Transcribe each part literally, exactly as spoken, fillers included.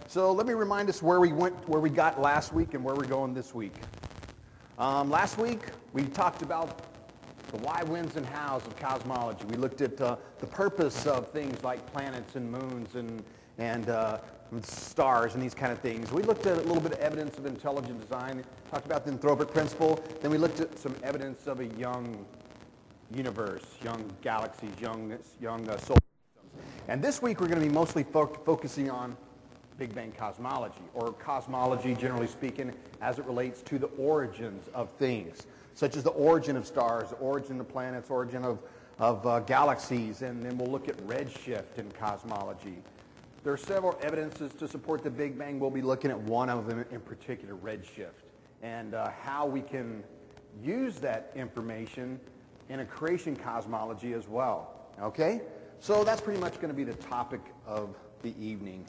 So let me remind us where we went, where we got last week and where we're going this week. Um, last week, we talked about the why, whens, and hows of cosmology. We looked at uh, the purpose of things like planets and moons and, and uh, stars and these kind of things. We looked at a little bit of evidence of intelligent design, talked about the anthropic principle. Then we looked at some evidence of a young universe, young galaxies, young, young uh, solar systems. And this week, we're going to be mostly fo focusing on Big Bang cosmology, or cosmology, generally speaking, as it relates to the origins of things, such as the origin of stars, the origin of planets, origin of, of uh, galaxies, and then we'll look at redshift in cosmology. There are several evidences to support the Big Bang. We'll be looking at one of them in particular, redshift, and uh, how we can use that information in a creation cosmology as well. Okay? So that's pretty much going to be the topic of the evening.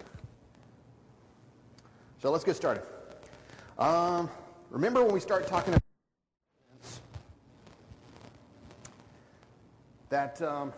So let's get started. Um, remember when we start talking about that um,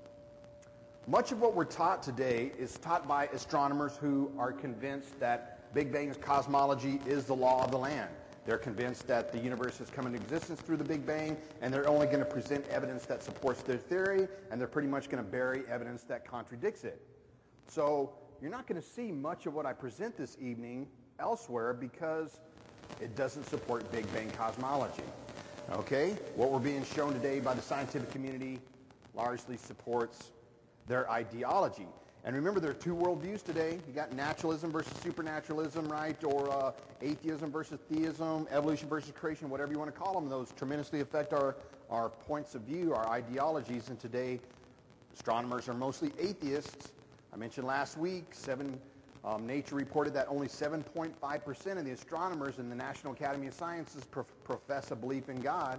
much of what we're taught today is taught by astronomers who are convinced that Big Bang cosmology is the law of the land. They're convinced that the universe has come into existence through the Big Bang, and they're only going to present evidence that supports their theory, and they're pretty much going to bury evidence that contradicts it. So you're not going to see much of what I present this evening elsewhere because it doesn't support Big Bang cosmology. Okay? What we're being shown today by the scientific community largely supports their ideology. And remember, there are two worldviews today. You got naturalism versus supernaturalism, right? Or uh, atheism versus theism, evolution versus creation, whatever you want to call them. Those tremendously affect our, our points of view, our ideologies. And today, astronomers are mostly atheists. I mentioned last week, seven, um, Nature reported that only seven point five percent of the astronomers in the National Academy of Sciences pro profess a belief in God.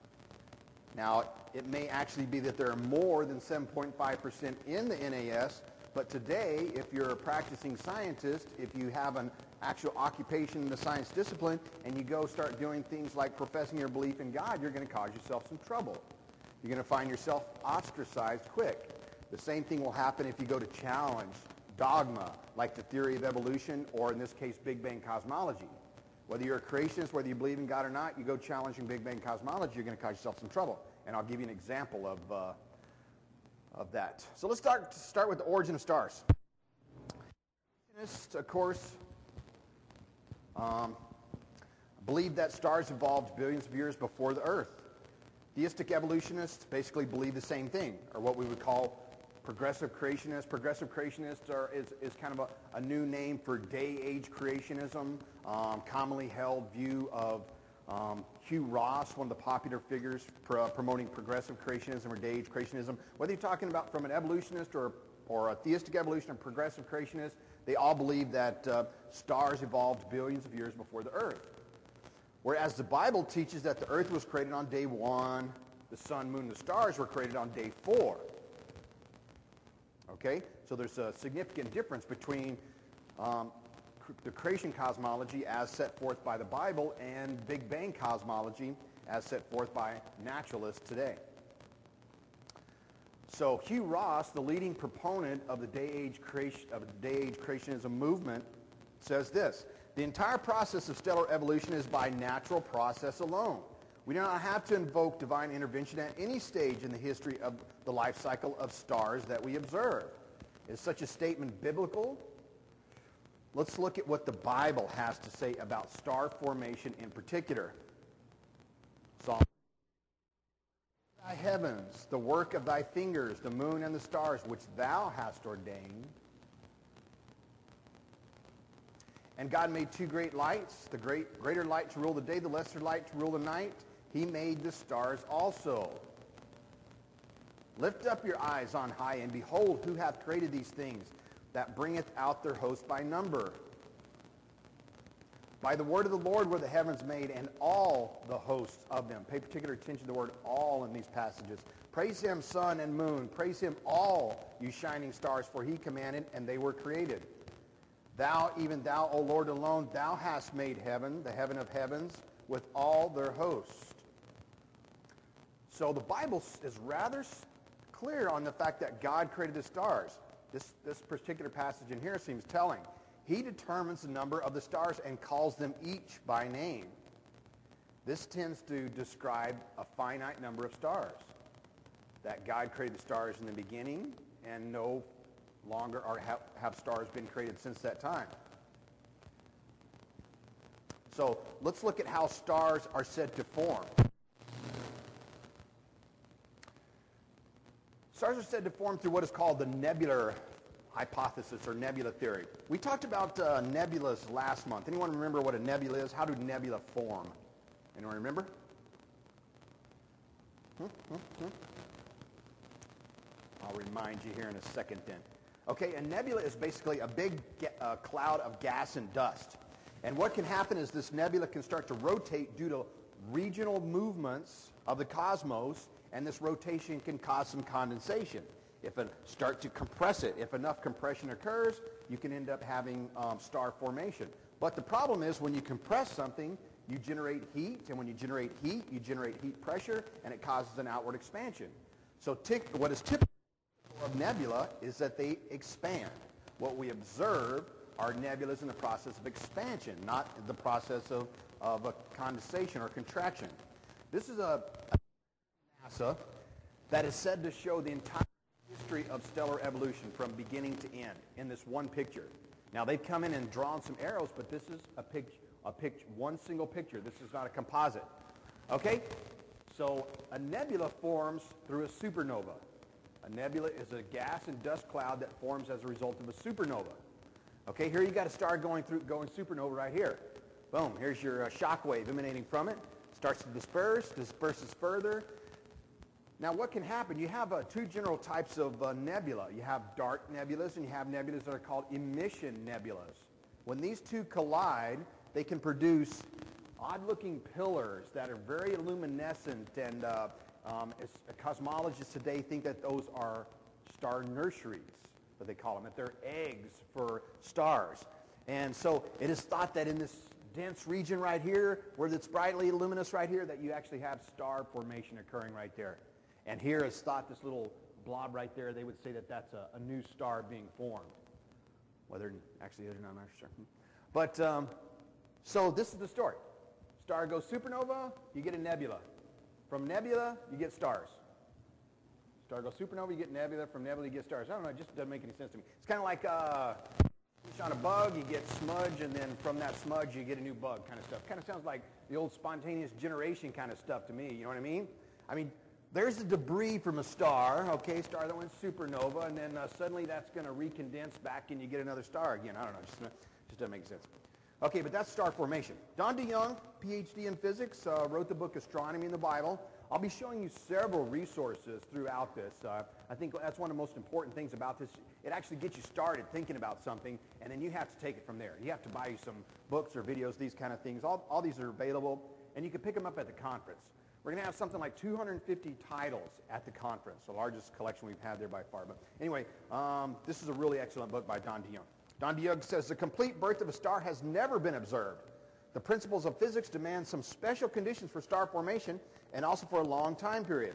Now, it may actually be that there are more than seven point five percent in the N A S, but today, if you're a practicing scientist, if you have an actual occupation in the science discipline, and you go start doing things like professing your belief in God, you're going to cause yourself some trouble. You're going to find yourself ostracized quick. The same thing will happen if you go to challenge dogma, like the theory of evolution, or in this case, Big Bang cosmology. Whether you're a creationist, whether you believe in God or not, you go challenging Big Bang cosmology, you're going to cause yourself some trouble. And I'll give you an example of, uh, of that. So let's start, start with the origin of stars. Creationists, of course, um, believe that stars evolved billions of years before the Earth. Theistic evolutionists basically believe the same thing, or what we would call progressive creationists. Progressive creationists are, is, is kind of a, a new name for day-age creationism, um, commonly held view of um, Hugh Ross, one of the popular figures pr uh, promoting progressive creationism or day-age creationism. Whether you're talking about from an evolutionist or, or a theistic evolution or progressive creationist, they all believe that uh, stars evolved billions of years before the Earth. Whereas the Bible teaches that the Earth was created on day one, the sun, moon, the stars were created on day four. Okay? So there's a significant difference between um, cr the creation cosmology as set forth by the Bible and Big Bang cosmology as set forth by naturalists today. So Hugh Ross, the leading proponent of the day-age creation, of the day-age creationism movement, says this: the entire process of stellar evolution is by natural process alone. We do not have to invoke divine intervention at any stage in the history of the life cycle of stars that we observe. Is such a statement biblical? Let's look at what the Bible has to say about star formation in particular. Psalm: thy heavens, the work of thy fingers, the moon and the stars, which thou hast ordained. And God made two great lights, the great, greater light to rule the day, the lesser light to rule the night. He made the stars also. Lift up your eyes on high, and behold, who hath created these things, that bringeth out their host by number. By the word of the Lord were the heavens made, and all the hosts of them. Pay particular attention to the word all in these passages. Praise him, sun and moon. Praise him, all you shining stars, for he commanded, and they were created. Thou, even thou, O Lord alone, thou hast made heaven, the heaven of heavens, with all their hosts. So the Bible is rather clear on the fact that God created the stars. This, this particular passage in here seems telling. He determines the number of the stars and calls them each by name. This tends to describe a finite number of stars. That God created the stars in the beginning, and no longer are, have, have stars been created since that time. So let's look at how stars are said to form. Stars are said to form through what is called the nebular hypothesis or nebula theory. We talked about uh, nebulas last month. Anyone remember what a nebula is? How do nebula form? Anyone remember? Hmm, hmm, hmm. I'll remind you here in a second then. Okay, a nebula is basically a big uh, cloud of gas and dust. And what can happen is this nebula can start to rotate due to regional movements of the cosmos, and this rotation can cause some condensation. If it start to compress it, if enough compression occurs, you can end up having um, star formation. But the problem is when you compress something, you generate heat, and when you generate heat, you generate heat pressure, and it causes an outward expansion. So tic- what is typical of nebula is that they expand. What we observe are nebulas in the process of expansion, not the process of, of a condensation or contraction. This is a, a NASA that is said to show the entire history of stellar evolution from beginning to end in this one picture. Now they've come in and drawn some arrows, but this is a picture, a picture, one single picture. This is not a composite. Okay? So a nebula forms through a supernova. A nebula is a gas and dust cloud that forms as a result of a supernova. Okay, here you got a star going through, going supernova right here. Boom, here's your uh, shock wave emanating from it. Starts to disperse, disperses further. Now what can happen? You have uh, two general types of uh, nebula. You have dark nebulas and you have nebulas that are called emission nebulas. When these two collide, they can produce odd-looking pillars that are very luminescent, and uh, um, as cosmologists today think that those are star nurseries, what they call them, that they're eggs for stars. And so it is thought that in this dense region right here, where it's brightly luminous right here, that you actually have star formation occurring right there. And here is thought, this little blob right there, they would say that that's a, a new star being formed. Whether actually it is or not, I'm not sure. But, um, so this is the story. Star goes supernova, you get a nebula. From nebula, you get stars. Star goes supernova, you get nebula. From nebula, you get stars. I don't know, it just doesn't make any sense to me. It's kind of like uh, push on a bug, you get smudge, and then from that smudge, you get a new bug kind of stuff. Kind of sounds like the old spontaneous generation kind of stuff to me, you know what I mean? I mean, there's the debris from a star, okay, star that went supernova, and then uh, suddenly that's going to recondense back and you get another star again. I don't know, just, just doesn't make sense. Okay, but that's star formation. Don DeYoung, P H D in physics, uh, wrote the book Astronomy in the Bible. I'll be showing you several resources throughout this. Uh, I think that's one of the most important things about this. It actually gets you started thinking about something, and then you have to take it from there. You have to buy you some books or videos, these kind of things. All, all these are available, and you can pick them up at the conference. We're going to have something like two hundred fifty titles at the conference, the largest collection we've had there by far. But anyway, um, this is a really excellent book by Don DeYoung. Don DeYoung says, the complete birth of a star has never been observed. The principles of physics demand some special conditions for star formation and also for a long time period.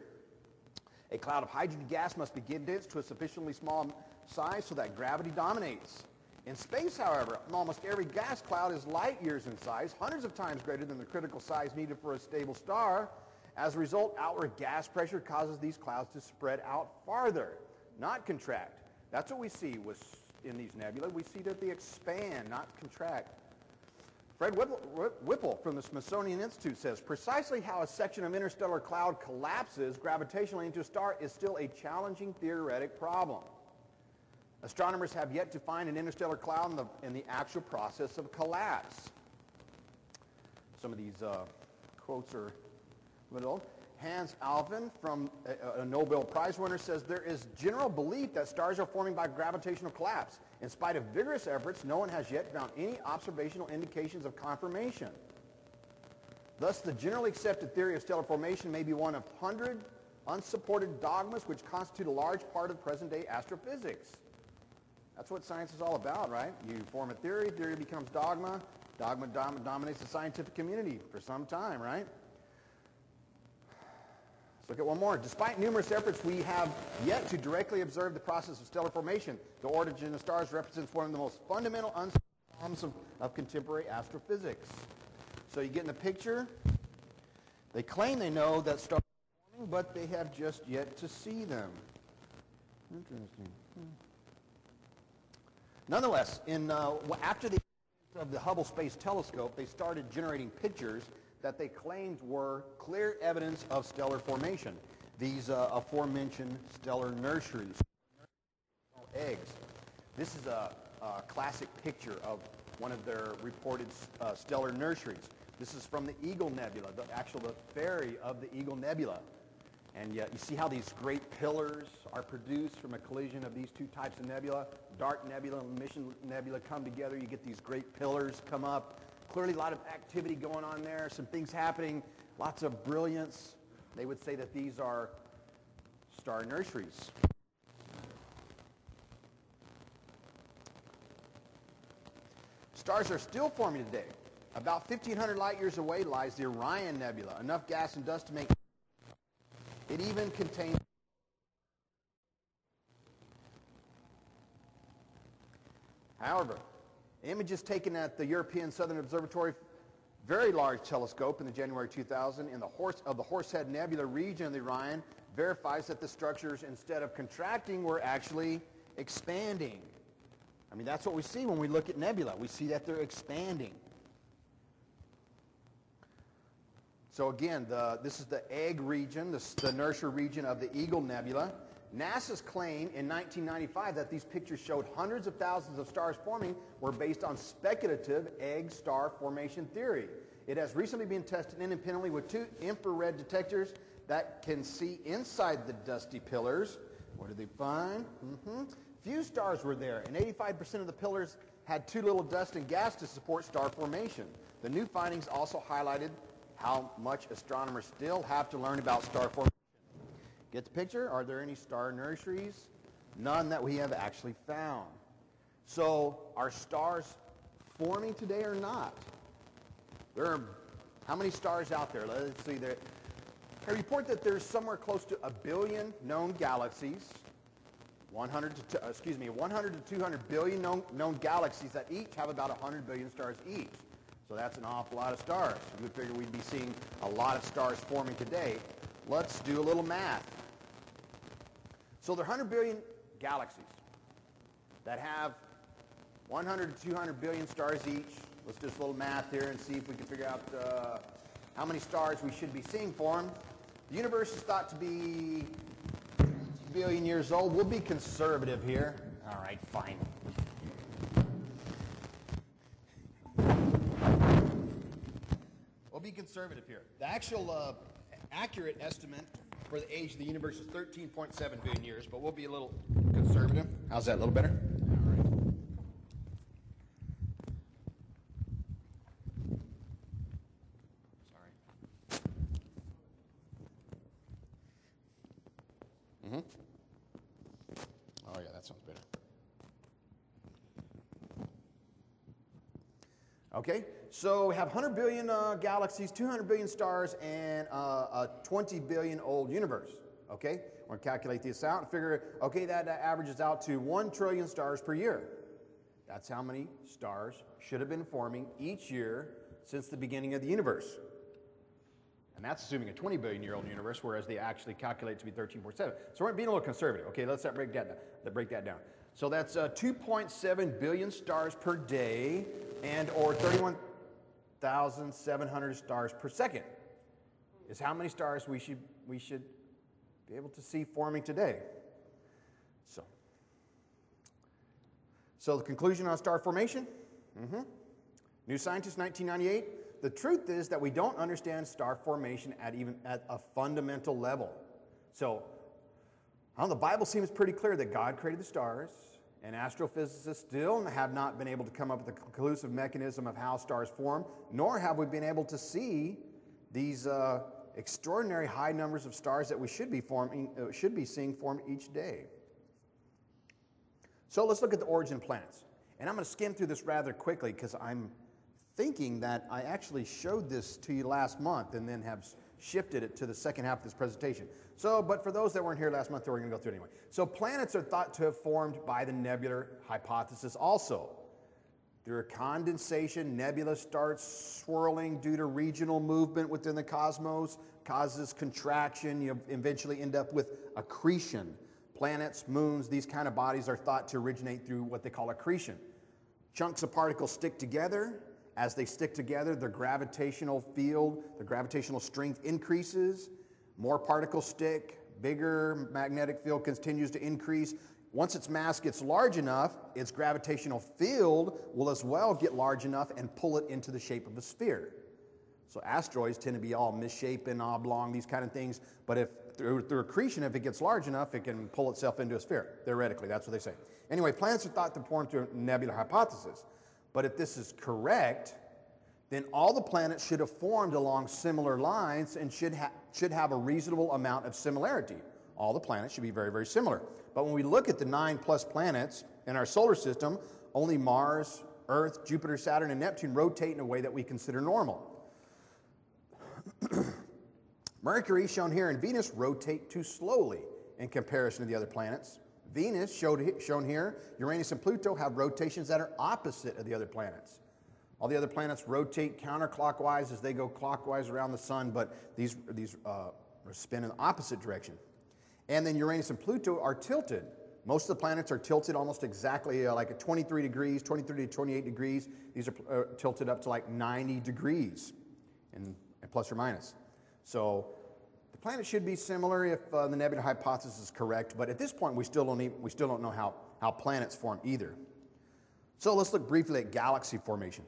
A cloud of hydrogen gas must be condensed to a sufficiently small size so that gravity dominates. In space, however, almost every gas cloud is light years in size, hundreds of times greater than the critical size needed for a stable star. As a result, outward gas pressure causes these clouds to spread out farther, not contract. That's what we see with, in these nebulae. We see that they expand, not contract. Fred Whipple from the Smithsonian Institute says, precisely how a section of interstellar cloud collapses gravitationally into a star is still a challenging theoretic problem. Astronomers have yet to find an interstellar cloud in the, in the actual process of collapse. Some of these uh, quotes are a little old. Hans Alfvén, from a, a Nobel Prize winner, says there is general belief that stars are forming by gravitational collapse. In spite of vigorous efforts, no one has yet found any observational indications of confirmation. Thus, the generally accepted theory of stellar formation may be one of one hundred unsupported dogmas which constitute a large part of present-day astrophysics. That's what science is all about, right? You form a theory, theory becomes dogma, dogma dom- dominates the scientific community for some time, right? Let's look at one more. Despite numerous efforts, we have yet to directly observe the process of stellar formation. The origin of stars represents one of the most fundamental, uncertain forms of, of contemporary astrophysics. So you get in the picture. They claim they know that stars are forming, but they have just yet to see them. Interesting. Hmm. Nonetheless, in, uh, after the of the Hubble Space Telescope, they started generating pictures that they claimed were clear evidence of stellar formation. These uh, aforementioned stellar nurseries, eggs. This is a, a classic picture of one of their reported uh, stellar nurseries. This is from the Eagle Nebula, the actual the fairy of the Eagle Nebula. And yet you see how these great pillars are produced from a collision of these two types of nebula. Dark nebula and Mission Nebula come together. You get these great pillars come up. Clearly a lot of activity going on there, some things happening, lots of brilliance. They would say that these are star nurseries. Stars are still forming today. About fifteen hundred light years away lies the Orion Nebula, enough gas and dust to make it even contains. However, images taken at the European Southern Observatory Very Large Telescope in the January two thousand in the horse of the Horsehead Nebula region of the Orion verifies that the structures, instead of contracting, were actually expanding. I mean, that's what we see when we look at nebula. We see that they're expanding. So again, the, this is the egg region, the, the nursery region of the Eagle Nebula. NASA's claim in nineteen ninety-five that these pictures showed hundreds of thousands of stars forming were based on speculative egg star formation theory. It has recently been tested independently with two infrared detectors that can see inside the dusty pillars. What did they find? Mm-hmm. Few stars were there, and eighty-five percent of the pillars had too little dust and gas to support star formation. The new findings also highlighted how much astronomers still have to learn about star formation. Get the picture? Are there any star nurseries? None that we have actually found. So are stars forming today or not? There are how many stars out there? Let's see. There, I report that there's somewhere close to a billion known galaxies. one hundred to, uh, excuse me, one hundred to two hundred billion known, known galaxies that each have about one hundred billion stars each. So that's an awful lot of stars. You would figure we'd be seeing a lot of stars forming today. Let's do a little math. So there are one hundred billion galaxies that have one hundred to two hundred billion stars each. Let's do a little math here and see if we can figure out uh, how many stars we should be seeing for them. The universe is thought to be billion years old. We'll be conservative here. All right, fine. We'll be conservative here. The actual uh, accurate estimate for the age of the universe is thirteen point seven billion years, but we'll be a little conservative. How's that? A little better? All right. Sorry. Mm-hmm. Oh, yeah, that sounds better. Okay, so we have one hundred billion uh, galaxies, two hundred billion stars, and uh, a twenty billion old universe. Okay, we're going to calculate this out and figure, okay, that, that averages out to one trillion stars per year. That's how many stars should have been forming each year since the beginning of the universe. And that's assuming a twenty billion year old universe, whereas they actually calculate to be thirteen point seven. So we're being a little conservative. Okay, let's break that down. Break that down. So that's uh, two point seven billion stars per day, and or thirty-one thousand seven hundred stars per second is how many stars we should we should be able to see forming today. So, so the conclusion on star formation. Mm-hmm. New Scientist, nineteen ninety-eight. The truth is that we don't understand star formation at even at a fundamental level. So, I don't know, the Bible seems pretty clear that God created the stars, and astrophysicists still have not been able to come up with a conclusive mechanism of how stars form, nor have we been able to see these uh, extraordinary high numbers of stars that we should be forming, uh, should be seeing form each day. So let's look at the origin of planets, and I'm going to skim through this rather quickly because I'm thinking that I actually showed this to you last month and then have shifted it to the second half of this presentation. So, but for those that weren't here last month, we're going to go through it anyway. So planets are thought to have formed by the nebular hypothesis also. Through a condensation, nebula starts swirling due to regional movement within the cosmos, causes contraction. You eventually end up with accretion. Planets, moons, these kind of bodies are thought to originate through what they call accretion. Chunks of particles stick together. As they stick together, the gravitational field, the gravitational strength increases. More particles stick. Bigger magnetic field continues to increase. Once its mass gets large enough, its gravitational field will as well get large enough and pull it into the shape of a sphere. So asteroids tend to be all misshapen, oblong, these kind of things. But if through, through accretion, if it gets large enough, it can pull itself into a sphere. Theoretically, that's what they say. Anyway, planets are thought to form through a nebular hypothesis. But if this is correct, then all the planets should have formed along similar lines and should, ha should have a reasonable amount of similarity. All the planets should be very, very similar. But when we look at the nine plus planets in our solar system, only Mars, Earth, Jupiter, Saturn, and Neptune rotate in a way that we consider normal. Mercury, shown here, and Venus rotate too slowly in comparison to the other planets. Venus, showed, shown here, Uranus and Pluto have rotations that are opposite of the other planets. All the other planets rotate counterclockwise as they go clockwise around the sun, but these, these uh, spin in the opposite direction. And then Uranus and Pluto are tilted. Most of the planets are tilted almost exactly uh, like at twenty-three degrees, twenty-three to twenty-eight degrees. These are uh, tilted up to like ninety degrees, and, and plus or minus. So the planet should be similar if uh, the nebular hypothesis is correct, but at this point we still don't, even, we still don't know how, how planets form either. So let's look briefly at galaxy formation.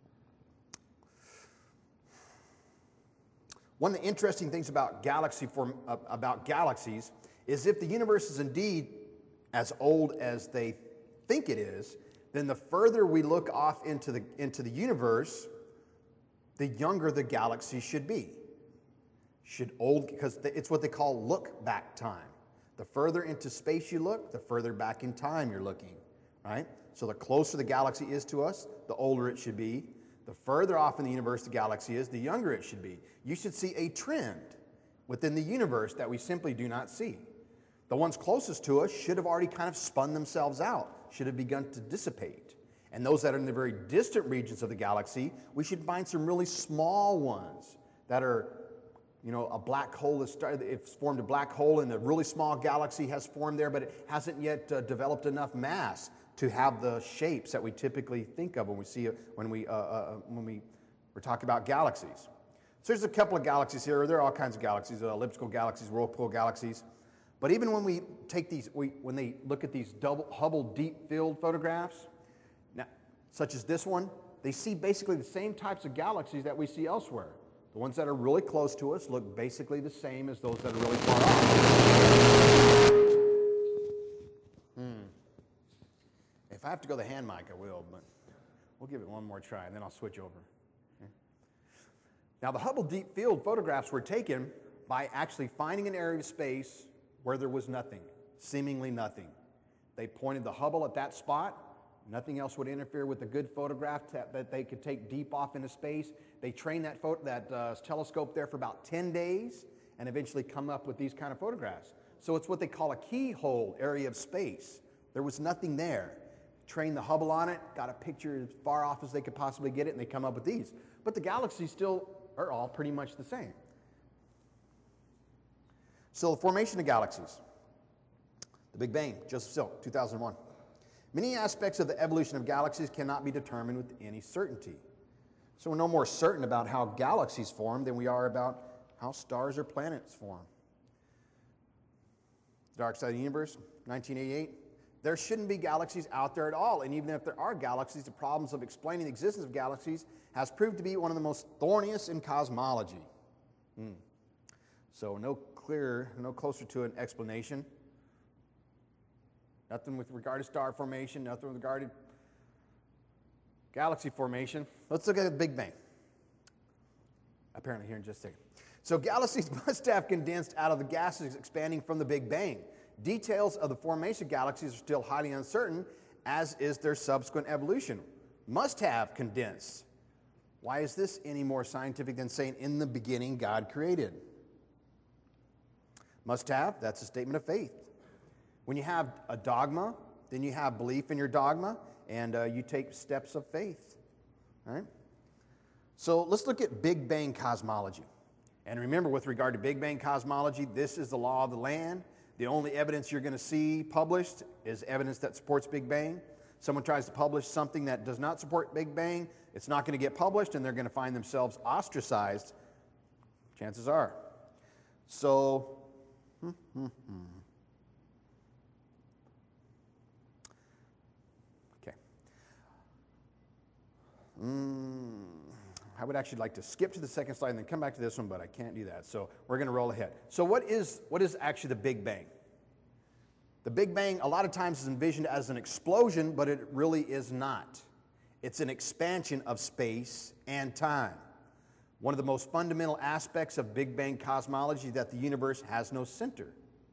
One of the interesting things about, galaxy form, uh, about galaxies is if the universe is indeed as old as they think it is, then the further we look off into the, into the universe, the younger the galaxy should be. Should old, because it's what they call look-back time. The further into space you look, the further back in time you're looking, right? So the closer the galaxy is to us, the older it should be. The further off in the universe the galaxy is, the younger it should be. You should see a trend within the universe that we simply do not see. The ones closest to us should have already kind of spun themselves out, should have begun to dissipate. And those that are in the very distant regions of the galaxy, we should find some really small ones that are, you know, a black hole has started, it's formed a black hole and a really small galaxy has formed there, but it hasn't yet uh, developed enough mass to have the shapes that we typically think of when we see it, when we, uh, uh, when we, we're talking about galaxies. So there's a couple of galaxies here. There are all kinds of galaxies, uh, elliptical galaxies, whirlpool galaxies. But even when we take these, we, when they look at these double Hubble deep field photographs, now, such as this one, they see basically the same types of galaxies that we see elsewhere. The ones that are really close to us look basically the same as those that are really far off. Hmm. If I have to go the hand mic, I will, but we'll give it one more try, and then I'll switch over. Okay. Now, the Hubble Deep Field photographs were taken by actually finding an area of space where there was nothing, seemingly nothing. They pointed the Hubble at that spot. Nothing else would interfere with a good photograph that they could take deep off into space. They trained that, that uh, telescope there for about ten days and eventually come up with these kind of photographs. So it's what they call a keyhole area of space. There was nothing there. Trained the Hubble on it, got a picture as far off as they could possibly get it, and they come up with these. But the galaxies still are all pretty much the same. So the formation of galaxies. The Big Bang, Joseph Silk, two thousand one. Many aspects of the evolution of galaxies cannot be determined with any certainty. So we're no more certain about how galaxies form than we are about how stars or planets form. Dark Side of the Universe, nineteen eighty-eight. There shouldn't be galaxies out there at all, and even if there are galaxies, the problems of explaining the existence of galaxies has proved to be one of the most thorniest in cosmology. Hmm. So no clearer, no closer to an explanation. Nothing with regard to star formation, nothing with regard to galaxy formation. Let's look at the Big Bang. Apparently here in just a second. So galaxies must have condensed out of the gases expanding from the Big Bang. Details of the formation of galaxies are still highly uncertain, as is their subsequent evolution. Must have condensed. Why is this any more scientific than saying, in the beginning God created? Must have, that's a statement of faith. When you have a dogma Then you have belief in your dogma, and uh, you take steps of faith. All right? So let's look at Big Bang cosmology. And remember, with regard to Big Bang cosmology, this is the law of the land. The only evidence you're going to see published is evidence that supports Big Bang. Someone tries to publish something that does not support Big Bang, it's not going to get published, and they're going to find themselves ostracized, chances are. So, hmm, hmm, hmm. okay. Mm, I would actually like to skip to the second slide and then come back to this one, but I can't do that. So we're going to roll ahead. So what is, what is actually the Big Bang? The Big Bang a lot of times is envisioned as an explosion, but it really is not. It's an expansion of space and time. One of the most fundamental aspects of Big Bang cosmology is that the universe has no center.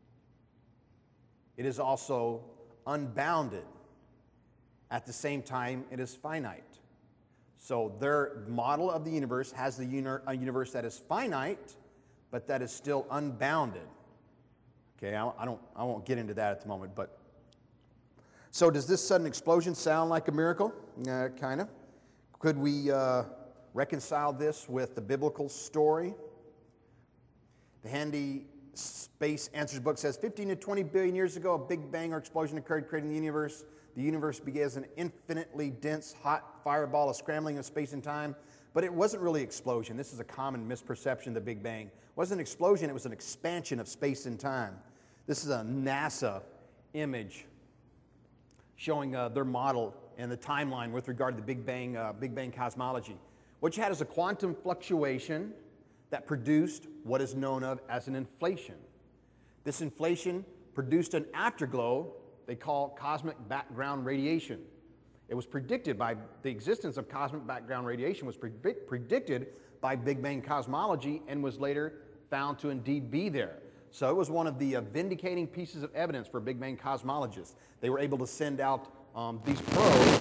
It is also unbounded. At the same time, it is finite. So their model of the universe has the uni- a universe that is finite, but that is still unbounded. Okay, I, I don't, I won't get into that at the moment, but so does this sudden explosion sound like a miracle? Uh, kind of. Could we uh, reconcile this with the biblical story? The Handy Space Answers book says fifteen to twenty billion years ago, a big bang or explosion occurred, creating the universe. The universe began as an infinitely dense, hot fireball, a scrambling of space and time. But it wasn't really an explosion. This is a common misperception of the Big Bang. It wasn't an explosion, it was an expansion of space and time. This is a NASA image showing uh, their model and the timeline with regard to the Big Bang, uh, Big Bang cosmology. What you had is a quantum fluctuation that produced what is known of as an inflation. This inflation produced an afterglow they call cosmic background radiation. It was predicted by the existence of cosmic background radiation was pre predicted by Big Bang cosmology and was later found to indeed be there. So it was one of the uh, vindicating pieces of evidence for Big Bang cosmologists. They were able to send out um, these probes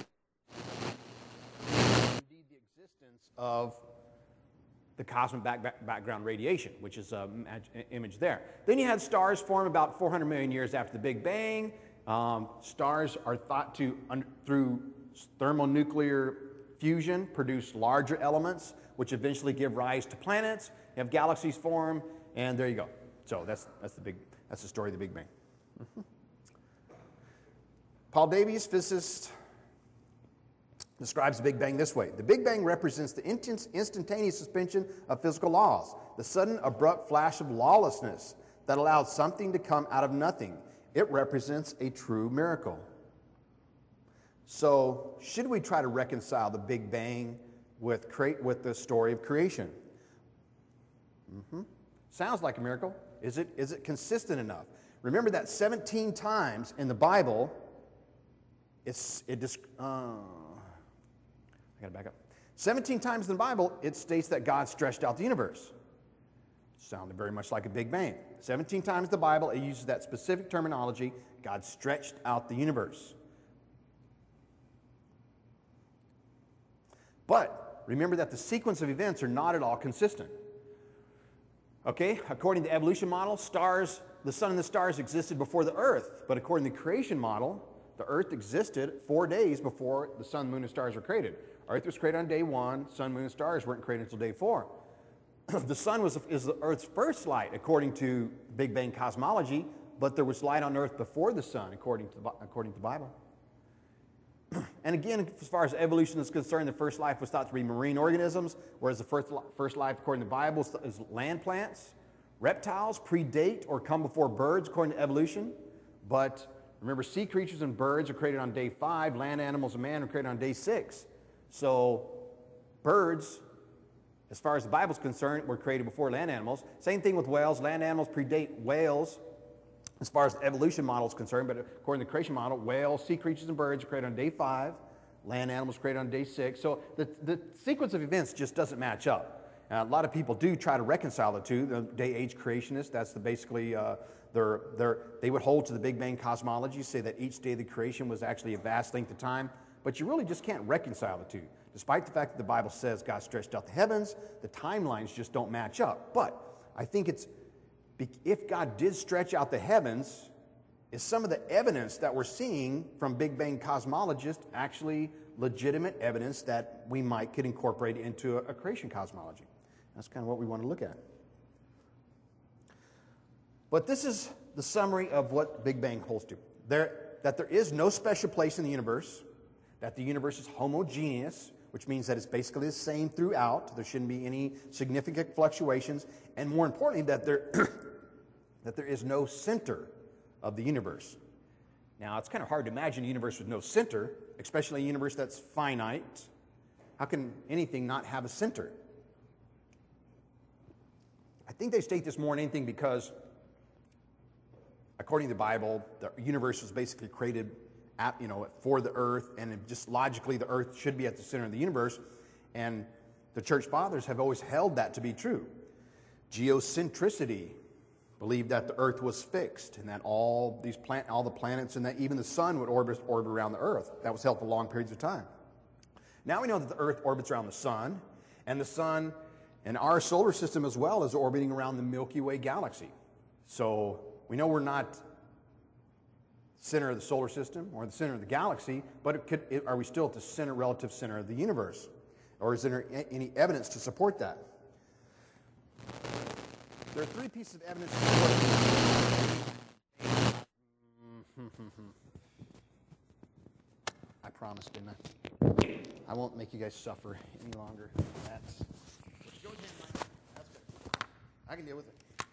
indeed the existence of the cosmic back, back, background radiation, which is an um, image there. Then you had stars form about four hundred million years after the Big Bang. Um, stars are thought to, un through thermonuclear fusion, produce larger elements, which eventually give rise to planets. You have galaxies form, and there you go. So that's that's the big that's the story of the Big Bang. Mm-hmm. Paul Davies, physicist, describes the Big Bang this way: the Big Bang represents the instantaneous suspension of physical laws, the sudden, abrupt flash of lawlessness that allowed something to come out of nothing. It represents a true miracle. So, should we try to reconcile the Big Bang with, with the story of creation? Mm-hmm. Sounds like a miracle. Is it, is it consistent enough? Remember that seventeen times in the Bible, it's, it uh, I gotta back up. seventeen times in the Bible, it states that God stretched out the universe. Sounded very much like a Big Bang. seventeen times in the Bible, it uses that specific terminology, God stretched out the universe. But remember that the sequence of events are not at all consistent. Okay, according to the evolution model, stars, the sun and the stars existed before the earth. But according to the creation model, the earth existed four days before the sun, moon, and stars were created. Earth was created on day one, sun, moon, and stars weren't created until day four. The sun was, is the earth's first light according to Big Bang cosmology, but there was light on earth before the sun according to the, according to the Bible. And again, as far as evolution is concerned, the first life was thought to be marine organisms, whereas the first, first life, according to the Bible, is land plants. Reptiles predate or come before birds, according to evolution. But remember, sea creatures and birds are created on day five. Land animals and man are created on day six. So birds, as far as the Bible is concerned, were created before land animals. Same thing with whales. Land animals predate whales as far as the evolution model is concerned, but according to the creation model, whales, sea creatures, and birds are created on day five. Land animals created on day six. So the, the sequence of events just doesn't match up. Uh, a lot of people do try to reconcile the two. The day-age creationists, that's the basically, uh, they're, they're, they would hold to the Big Bang cosmology, say that each day of the creation was actually a vast length of time. But you really just can't reconcile the two. Despite the fact that the Bible says God stretched out the heavens, the timelines just don't match up. But I think it's, if God did stretch out the heavens, is some of the evidence that we're seeing from Big Bang cosmologists actually legitimate evidence that we might could incorporate into a, a creation cosmology. That's kind of what we want to look at. But this is the summary of what Big Bang holds to. There, that there is no special place in the universe, that the universe is homogeneous, which means that it's basically the same throughout. There shouldn't be any significant fluctuations. And more importantly, that there, that there is no center of the universe. Now, it's kind of hard to imagine a universe with no center, especially a universe that's finite. How can anything not have a center? I think they state this more than anything because, according to the Bible, the universe was basically created at, you know, for the earth, and it just logically the earth should be at the center of the universe, and the church fathers have always held that to be true. Geocentricity believed that the earth was fixed and that all these plan- all the planets and that even the sun would orbit, orbit around the earth. That was held for long periods of time. Now we know that the earth orbits around the sun, and the sun and our solar system as well is orbiting around the Milky Way galaxy. So we know we're not center of the solar system or the center of the galaxy, but it could, it, are we still at the center, relative center of the universe? Or is there any evidence to support that? There are three pieces of evidence to support I promised, didn't I? I won't make you guys suffer any longer. That's, go ahead, Mike. That's good. I can deal with it.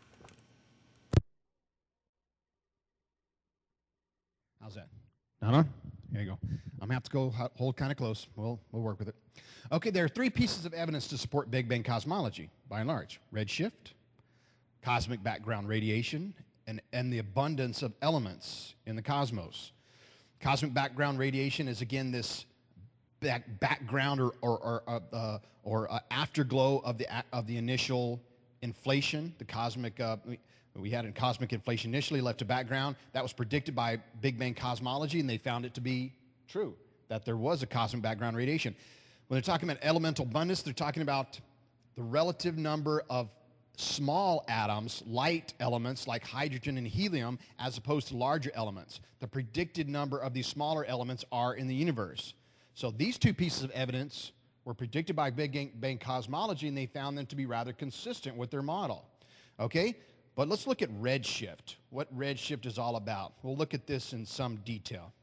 How's that? Not on? Here you go. I'm going to have to go hold kind of close. We'll, we'll work with it. Okay, there are three pieces of evidence to support Big Bang cosmology, by and large. Redshift, cosmic background radiation, and, and the abundance of elements in the cosmos. Cosmic background radiation is, again, this back, background or, or, or, uh, uh, or uh, afterglow of the, of the initial inflation, the cosmic... Uh, We had a cosmic inflation initially, left a background. That was predicted by Big Bang cosmology, and they found it to be true, that there was a cosmic background radiation. When they're talking about elemental abundance, they're talking about the relative number of small atoms, light elements like hydrogen and helium, as opposed to larger elements. The predicted number of these smaller elements are in the universe. So these two pieces of evidence were predicted by Big Bang cosmology, and they found them to be rather consistent with their model. Okay? But let's look at redshift, what redshift is all about. We'll look at this in some detail.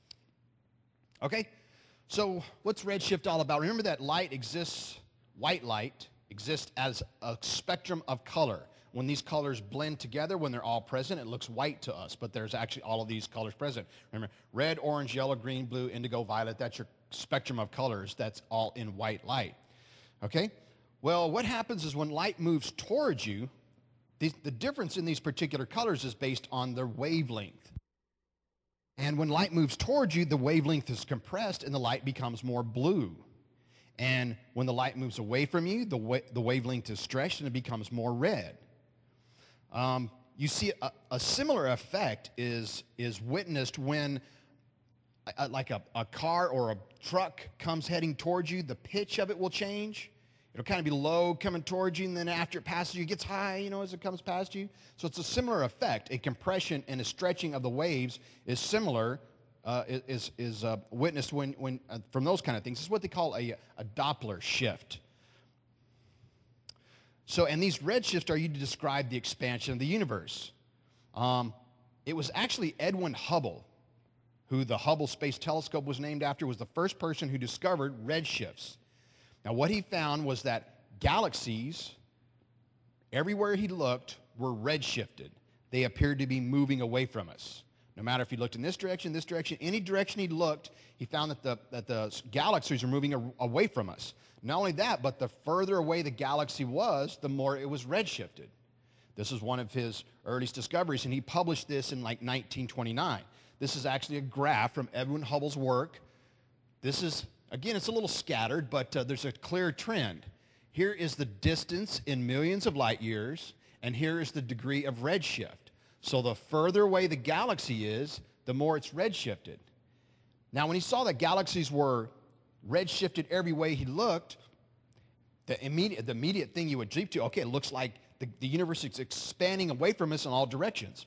Okay, so what's redshift all about? Remember that light exists, white light exists as a spectrum of color. When these colors blend together, when they're all present, it looks white to us, but there's actually all of these colors present. Remember, red, orange, yellow, green, blue, indigo, violet, that's your spectrum of colors. That's all in white light. Okay, well, what happens is when light moves towards you, The, the difference in these particular colors is based on their wavelength. And when light moves towards you, the wavelength is compressed and the light becomes more blue. And when the light moves away from you, the, wa the wavelength is stretched and it becomes more red. Um, you see a, a similar effect is, is witnessed when a, like a, a car or a truck comes heading towards you, the pitch of it will change. It'll kind of be low coming towards you, and then after it passes you, it gets high, you know, as it comes past you. So it's a similar effect. A compression and a stretching of the waves is similar, uh, is, is uh, witnessed when, when, uh, from those kind of things. It's what they call a, a Doppler shift. So, and these redshifts are used to describe the expansion of the universe. Um, it was actually Edwin Hubble, who the Hubble Space Telescope was named after, was the first person who discovered redshifts. Now, what he found was that galaxies, everywhere he looked, were redshifted. They appeared to be moving away from us. No matter if he looked in this direction, this direction, any direction he looked, he found that the, that the galaxies were moving a, away from us. Not only that, but the further away the galaxy was, the more it was redshifted. This is one of his earliest discoveries, and he published this in like nineteen twenty-nine. This is actually a graph from Edwin Hubble's work. This is... Again, it's a little scattered, but uh, there's a clear trend. Here is the distance in millions of light years, and here is the degree of redshift. So the further away the galaxy is, the more it's redshifted. Now, when he saw that galaxies were redshifted every way he looked, the immediate, the immediate thing you would leap to, okay, it looks like the, the universe is expanding away from us in all directions.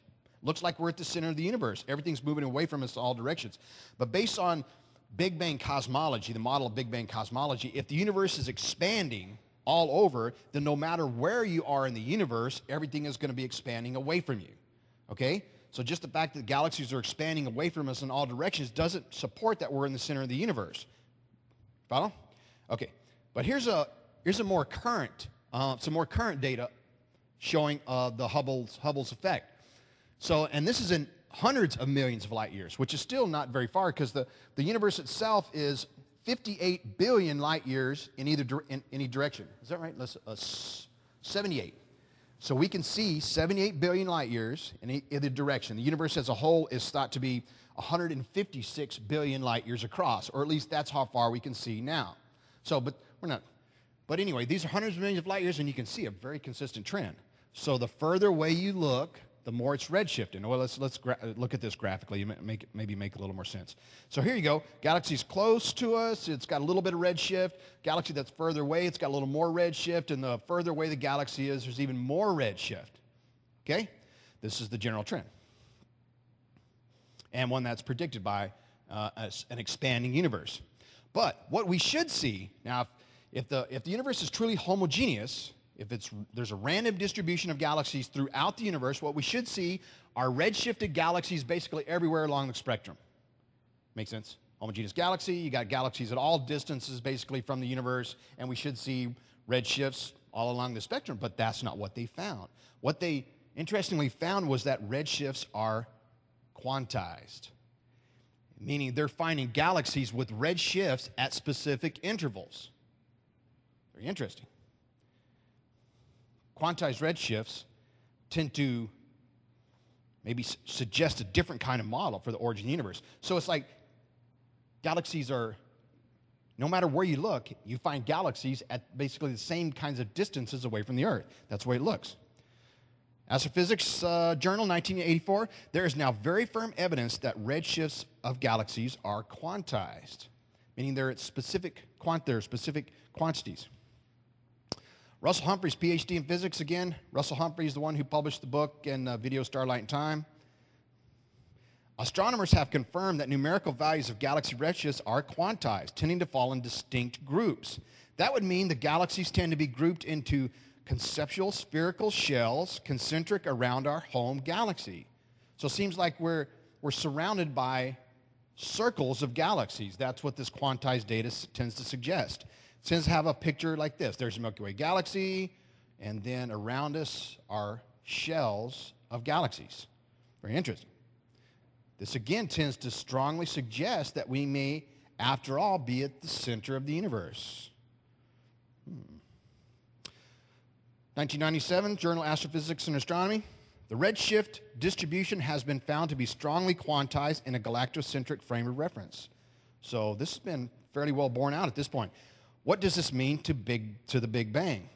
Looks like we're at the center of the universe. Everything's moving away from us in all directions. But based on Big Bang cosmology, the model of Big Bang cosmology, if the universe is expanding all over, then no matter where you are in the universe, everything is going to be expanding away from you. Okay? So just the fact that galaxies are expanding away from us in all directions doesn't support that we're in the center of the universe. Follow? Okay. But here's a here's a more current uh, some more current data showing uh, the Hubble's Hubble's effect. So, and this is in hundreds of millions of light years, which is still not very far because the, the universe itself is fifty-eight billion light years in either in any direction. Is that right? Let's uh, seventy-eight. So we can see seventy-eight billion light years in either direction. The universe as a whole is thought to be one hundred fifty-six billion light years across, or at least that's how far we can see now. So, but we're not. But anyway, these are hundreds of millions of light years, and you can see a very consistent trend. So the further away you look, the more it's redshifting. Well, let's let's gra- look at this graphically. Make it, maybe make a little more sense. So here you go. Galaxy's close to us. It's got a little bit of redshift. Galaxy that's further away, it's got a little more redshift. And the further away the galaxy is, there's even more redshift. Okay? This is the general trend. And one that's predicted by uh, an expanding universe. But what we should see, now, if, if, the, if the universe is truly homogeneous, if it's, there's a random distribution of galaxies throughout the universe, what we should see are redshifted galaxies basically everywhere along the spectrum. Make sense? Homogeneous galaxy, you got galaxies at all distances basically from the universe, and we should see redshifts all along the spectrum, but that's not what they found. What they interestingly found was that redshifts are quantized, meaning they're finding galaxies with redshifts at specific intervals. Very interesting. Quantized redshifts tend to maybe su- suggest a different kind of model for the origin of the universe. So it's like galaxies are, no matter where you look, you find galaxies at basically the same kinds of distances away from the Earth. That's the way it looks. Astrophysics uh, Journal, nineteen eighty-four, there is now very firm evidence that redshifts of galaxies are quantized, meaning they're at specific, quant- they're specific quantities. Russell Humphreys, P H D in physics again. Russell Humphreys is the one who published the book and uh, video Starlight in Time. Astronomers have confirmed that numerical values of galaxy redshifts are quantized, tending to fall in distinct groups. That would mean the galaxies tend to be grouped into conceptual spherical shells concentric around our home galaxy. So it seems like we're, we're surrounded by circles of galaxies. That's what this quantized data s- tends to suggest. It tends to have a picture like this. There's the Milky Way galaxy, and then around us are shells of galaxies. Very interesting. This again tends to strongly suggest that we may, after all, be at the center of the universe. Hmm. nineteen ninety-seven, Journal Astrophysics and Astronomy. The redshift distribution has been found to be strongly quantized in a galactocentric frame of reference. So this has been fairly well borne out at this point. What does this mean to big to the Big Bang?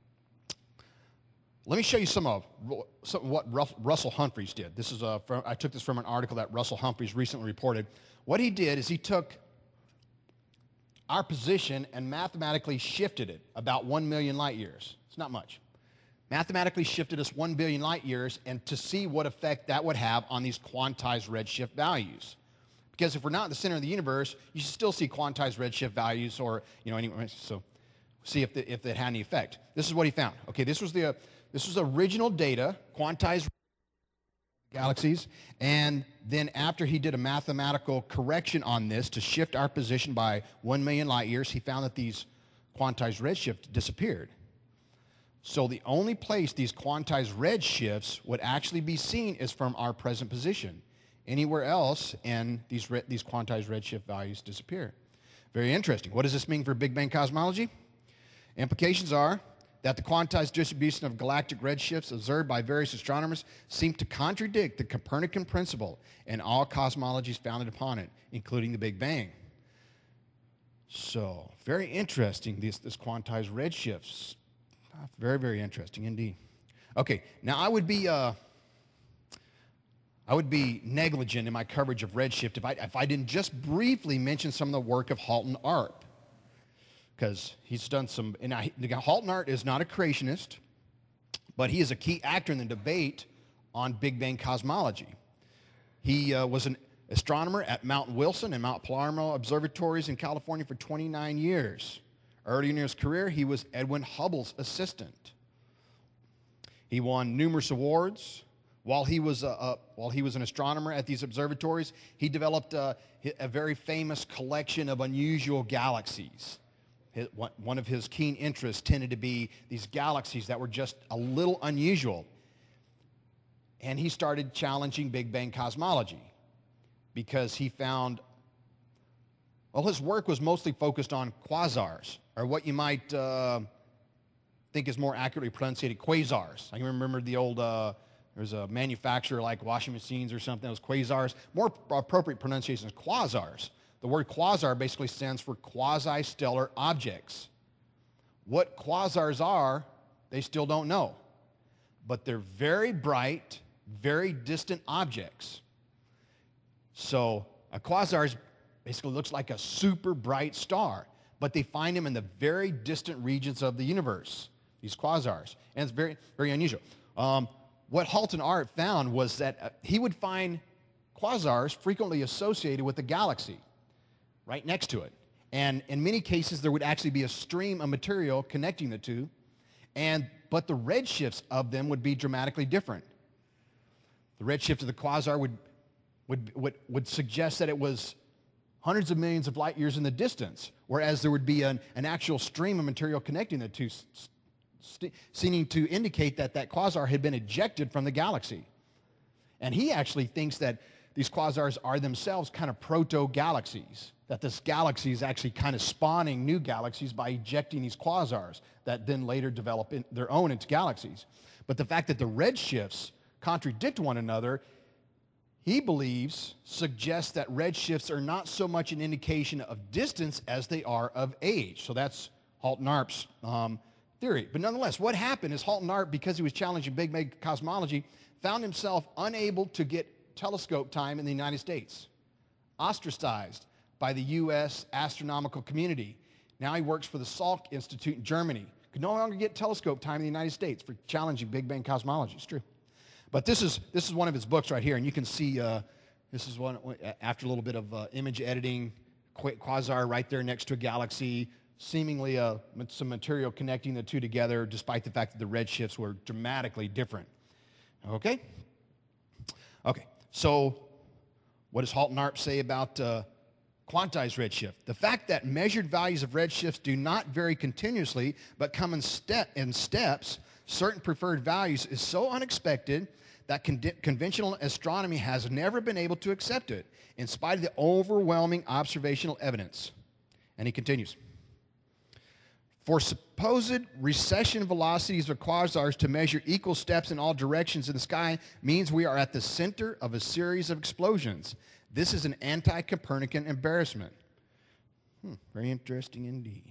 Let me show you some of some, what Russell Humphreys did. This is a, from, I took this from an article that Russell Humphreys recently reported. What he did is he took our position and mathematically shifted it about one million light years. It's not much. Mathematically shifted us one billion light years, and to see what effect that would have on these quantized redshift values. Because if we're not in the center of the universe, you should still see quantized redshift values, or you know, anyway. So, see if the, if it had any effect. This is what he found. Okay, this was the uh, this was original data, quantized galaxies, and then after he did a mathematical correction on this to shift our position by one million light years, he found that these quantized redshift disappeared. So the only place these quantized redshifts would actually be seen is from our present position. Anywhere else, and these, re- these quantized redshift values disappear. Very interesting. What does this mean for Big Bang cosmology? Implications are that the quantized distribution of galactic redshifts observed by various astronomers seem to contradict the Copernican principle and all cosmologies founded upon it, including the Big Bang. So, very interesting, this, this quantized redshifts. Very, very interesting indeed. Okay, now I would be... Uh, I would be negligent in my coverage of redshift if I, if I didn't just briefly mention some of the work of Halton Arp, because he's done some, and I, Halton Arp is not a creationist, but he is a key actor in the debate on Big Bang cosmology. He uh, was an astronomer at Mount Wilson and Mount Palomar observatories in California for twenty-nine years. Early in his career, he was Edwin Hubble's assistant. He won numerous awards. While he was a, a, while he was an astronomer at these observatories, he developed a, a very famous collection of unusual galaxies. His, one of his keen interests tended to be these galaxies that were just a little unusual. And he started challenging Big Bang cosmology because he found, well, his work was mostly focused on quasars, or what you might uh, think is more accurately pronunciated quasars. I can remember the old, uh, there was a manufacturer like washing machines or something that was quasars. More appropriate pronunciation is quasars. The word quasar basically stands for quasi-stellar objects. What quasars are, they still don't know. But they're very bright, very distant objects. So a quasar basically looks like a super bright star, but they find them in the very distant regions of the universe, these quasars. And it's very, very unusual. Um, what Halton Art found was that uh, he would find quasars frequently associated with a galaxy right next to it. And in many cases, there would actually be a stream of material connecting the two, and but the redshifts of them would be dramatically different. The redshift of the quasar would, would, would, would suggest that it was hundreds of millions of light years in the distance, whereas there would be an, an actual stream of material connecting the two, st- seeming to indicate that that quasar had been ejected from the galaxy. And he actually thinks that these quasars are themselves kind of proto-galaxies, that this galaxy is actually kind of spawning new galaxies by ejecting these quasars that then later develop in their own into galaxies. But the fact that the redshifts contradict one another, he believes, suggests that redshifts are not so much an indication of distance as they are of age. So that's Halton Arp's um, theory. But nonetheless, what happened is Halton Arp, because he was challenging Big Bang cosmology, found himself unable to get telescope time in the United States, ostracized by the U S astronomical community. Now he works for the Salk Institute in Germany. Could no longer get telescope time in the United States for challenging Big Bang cosmology. It's true. But this is, this is one of his books right here, and you can see uh, this is one, after a little bit of uh, image editing, quasar right there next to a galaxy, seemingly uh, some material connecting the two together, despite the fact that the redshifts were dramatically different. Okay? Okay, so what does Halton Arp say about uh, quantized redshift? The fact that measured values of redshifts do not vary continuously, but come in, step, in steps, certain preferred values, is so unexpected that con- conventional astronomy has never been able to accept it, in spite of the overwhelming observational evidence. And he continues. For supposed recession velocities of quasars to measure equal steps in all directions in the sky means we are at the center of a series of explosions. This is an anti-Copernican embarrassment. Hmm, very interesting indeed.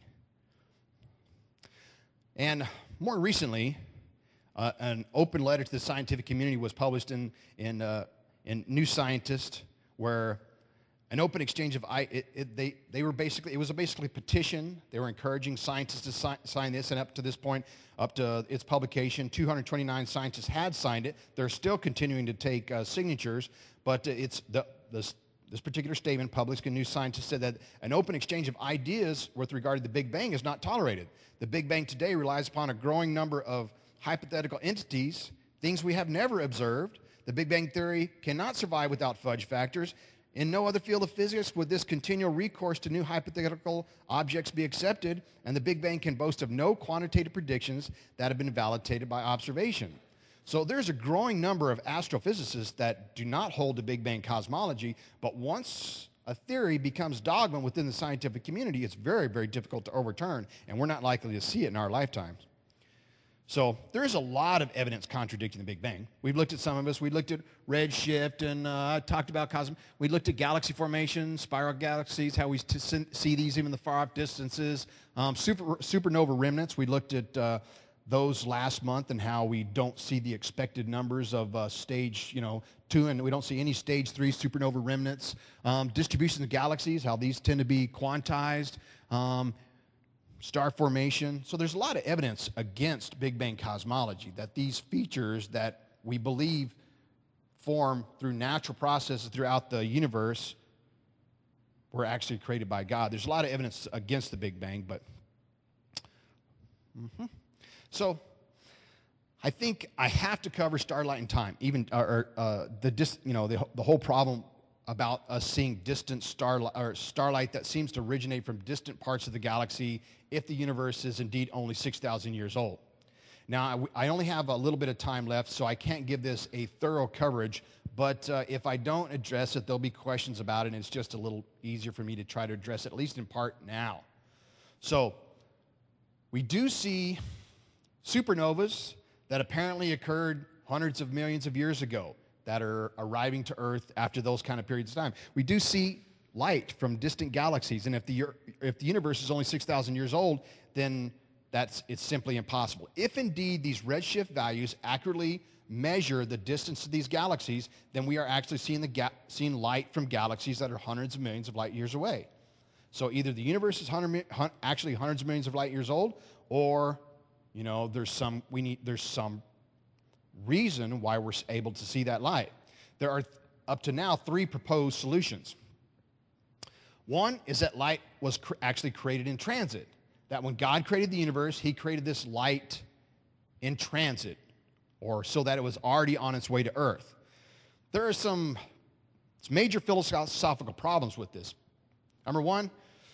And more recently, uh, an open letter to the scientific community was published in, in, uh, in New Scientist, where an open exchange of, I, it, it, they, they were basically, it was a basically a petition. They were encouraging scientists to si- sign this, and up to this point, up to its publication, two hundred twenty-nine scientists had signed it. They're still continuing to take uh, signatures, but uh, it's the, the, this particular statement published in New Scientist said that an open exchange of ideas with regard to the Big Bang is not tolerated. The Big Bang today relies upon a growing number of hypothetical entities, things we have never observed. The Big Bang theory cannot survive without fudge factors. In no other field of physics would this continual recourse to new hypothetical objects be accepted, and the Big Bang can boast of no quantitative predictions that have been validated by observation. So there's a growing number of astrophysicists that do not hold to Big Bang cosmology, but once a theory becomes dogma within the scientific community, it's very, very difficult to overturn, and we're not likely to see it in our lifetimes. So there is a lot of evidence contradicting the Big Bang. We've looked at some of this. We looked at redshift and uh, talked about cosmos. We looked at galaxy formation, spiral galaxies, how we t- see these even in the far-off distances. Um, super, supernova remnants. We looked at uh, those last month and how we don't see the expected numbers of uh, stage, you know, two, and we don't see any stage three supernova remnants. Um, distribution of galaxies, how these tend to be quantized. Um, Star formation. So there's a lot of evidence against Big Bang cosmology, that these features that we believe form through natural processes throughout the universe were actually created by God. There's a lot of evidence against the Big Bang, but mm-hmm. So I think I have to cover starlight and time, even or uh, the dis, you know the the whole problem about us seeing distant starlight or starlight that seems to originate from distant parts of the galaxy if the universe is indeed only six thousand years old. Now, I, I only have a little bit of time left, so I can't give this a thorough coverage, but uh, if I don't address it, there'll be questions about it, and it's just a little easier for me to try to address it, at least in part now. So, we do see supernovas that apparently occurred hundreds of millions of years ago that are arriving to Earth after those kind of periods of time. We do see light from distant galaxies, and if the, if the universe is only six thousand years old, then that's, it's simply impossible. If indeed these redshift values accurately measure the distance of these galaxies, then we are actually seeing, the ga seeing light from galaxies that are hundreds of millions of light years away. So either the universe is hundred, actually hundreds of millions of light years old, or you know, there's some, we need, there's some reason why we're able to see that light. There are up to now three proposed solutions. One is that light was cr actually created in transit. That when God created the universe, he created this light in transit, or so that it was already on its way to Earth. There are some major philosophical problems with this. Number one,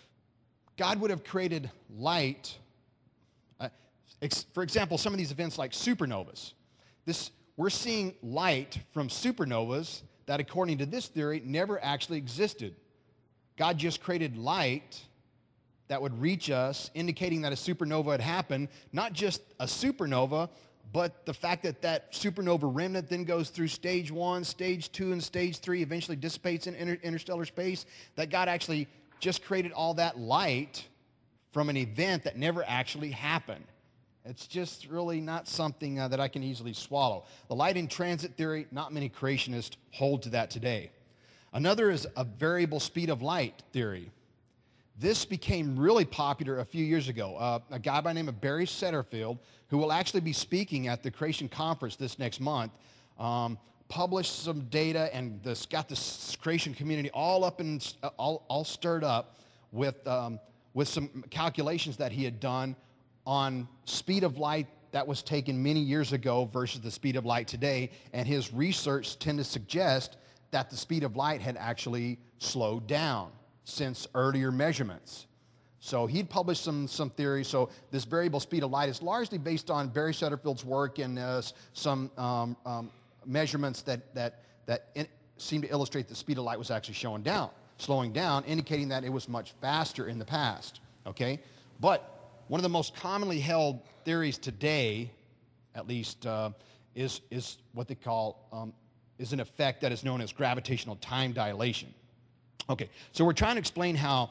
God would have created light. Uh, ex for example, some of these events like supernovas. This, we're seeing light from supernovas that, according to this theory, never actually existed. God just created light that would reach us, indicating that a supernova had happened, not just a supernova, but the fact that that supernova remnant then goes through stage one, stage two, and stage three, eventually dissipates in inter interstellar space, that God actually just created all that light from an event that never actually happened. It's just really not something uh, that I can easily swallow. The light in transit theory, not many creationists hold to that today. Another is a variable speed of light theory. This became really popular a few years ago. Uh, a guy by the name of Barry Setterfield, who will actually be speaking at the Creation Conference this next month, um, published some data and this, got the creation community all up and uh, all, all stirred up with, um, with some calculations that he had done on speed of light that was taken many years ago versus the speed of light today. And his research tend to suggest that the speed of light had actually slowed down since earlier measurements. So he'd published some, some theories. So this variable speed of light is largely based on Barry Setterfield's work and uh, some um, um, measurements that, that, that in, seem to illustrate the speed of light was actually showing down, slowing down, indicating that it was much faster in the past, okay? But one of the most commonly held theories today, at least, uh, is, is what they call, um, is an effect that is known as gravitational time dilation. Okay, so we're trying to explain how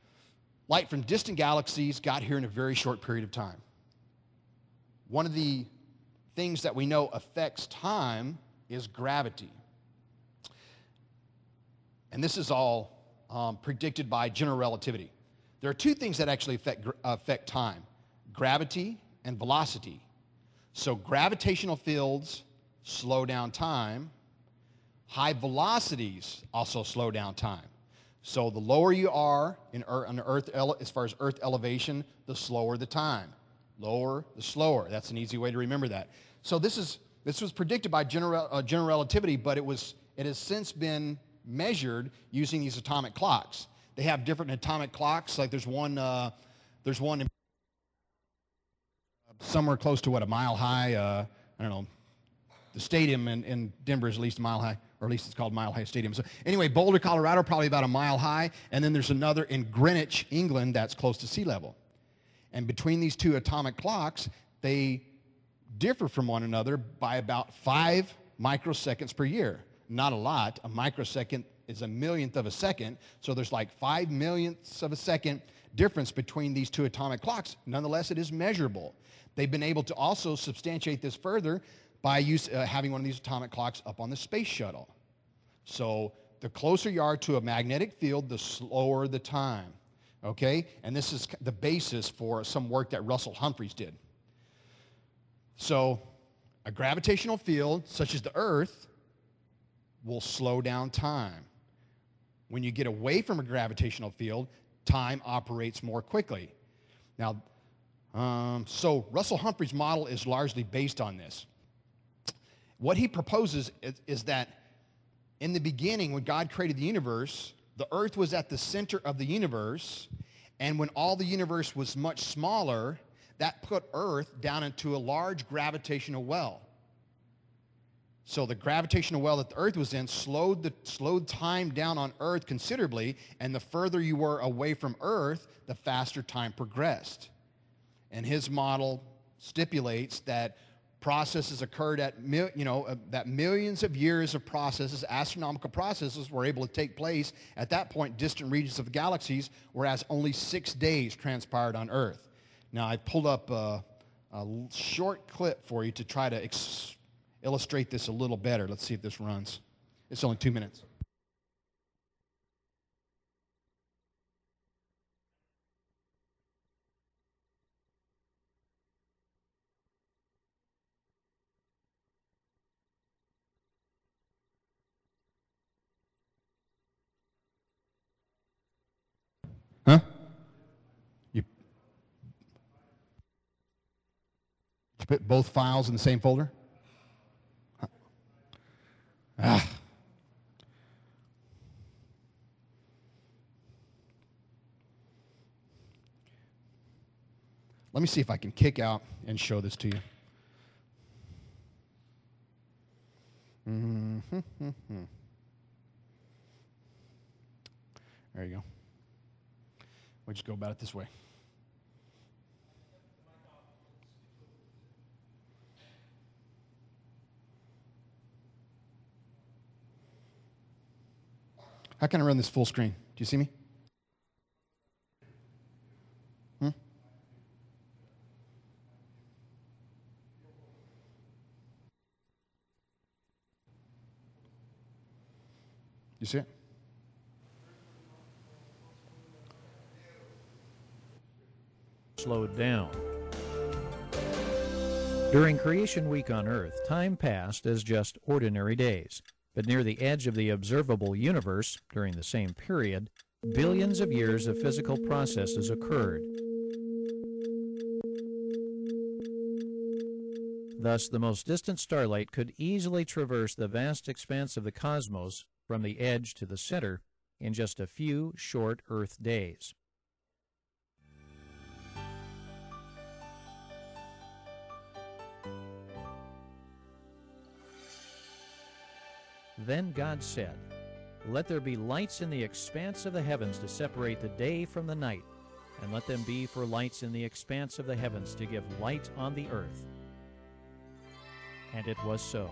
light from distant galaxies got here in a very short period of time. One of the things that we know affects time is gravity. And this is all um, predicted by general relativity. There are two things that actually affect, affect time: gravity and velocity. So gravitational fields slow down time. High velocities also slow down time. So the lower you are in Earth, on Earth as far as Earth elevation, the slower the time. Lower, the slower. That's an easy way to remember that. So this is this was predicted by general, uh, general relativity, but it was it has since been measured using these atomic clocks. They have different atomic clocks. Like there's one uh, there's one in somewhere close to what, a mile high. Uh, I don't know. The stadium in, in Denver is at least a mile high, or at least it's called Mile High Stadium. So anyway, Boulder, Colorado, probably about a mile high, and then there's another in Greenwich, England, that's close to sea level. And between these two atomic clocks, they differ from one another by about five microseconds per year. Not a lot. A microsecond is a millionth of a second, so there's like five millionths of a second difference between these two atomic clocks. Nonetheless, it is measurable. They've been able to also substantiate this further by use, uh, having one of these atomic clocks up on the space shuttle. So the closer you are to a magnetic field, the slower the time, okay? And this is the basis for some work that Russell Humphreys did. So a gravitational field, such as the Earth, will slow down time. When you get away from a gravitational field, time operates more quickly. Now, um, so Russell Humphrey's model is largely based on this. What he proposes is, is that in the beginning, when God created the universe, the earth was at the center of the universe, and when all the universe was much smaller, that put earth down into a large gravitational well. So the gravitational well that the earth was in slowed, the, slowed time down on earth considerably, and the further you were away from earth, the faster time progressed. And his model stipulates that processes occurred at, mil, you know, uh, that millions of years of processes, astronomical processes, were able to take place at that point, distant regions of the galaxies, whereas only six days transpired on Earth. Now, I pulled up a, a short clip for you to try to ex illustrate this a little better. Let's see if this runs. It's only two minutes. Huh? You, you put both files in the same folder? Huh. Ah. Let me see if I can kick out and show this to you. Mm-hmm. There you go. We'll just go about it this way. How can I run this full screen? Do you see me? Hmm? You see it? Slowed down. During Creation Week on Earth, time passed as just ordinary days. But near the edge of the observable universe, during the same period, billions of years of physical processes occurred. Thus, the most distant starlight could easily traverse the vast expanse of the cosmos from the edge to the center in just a few short Earth days. Then God said, "Let there be lights in the expanse of the heavens to separate the day from the night, and let them be for lights in the expanse of the heavens to give light on the earth." And it was so.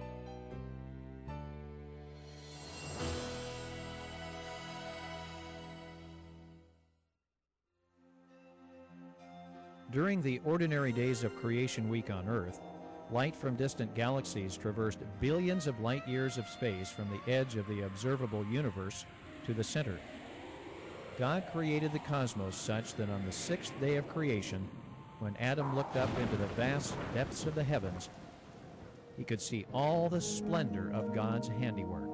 During the ordinary days of Creation Week on Earth, light from distant galaxies traversed billions of light years of space from the edge of the observable universe to the center. God created the cosmos such that on the sixth day of creation, when Adam looked up into the vast depths of the heavens, he could see all the splendor of God's handiwork.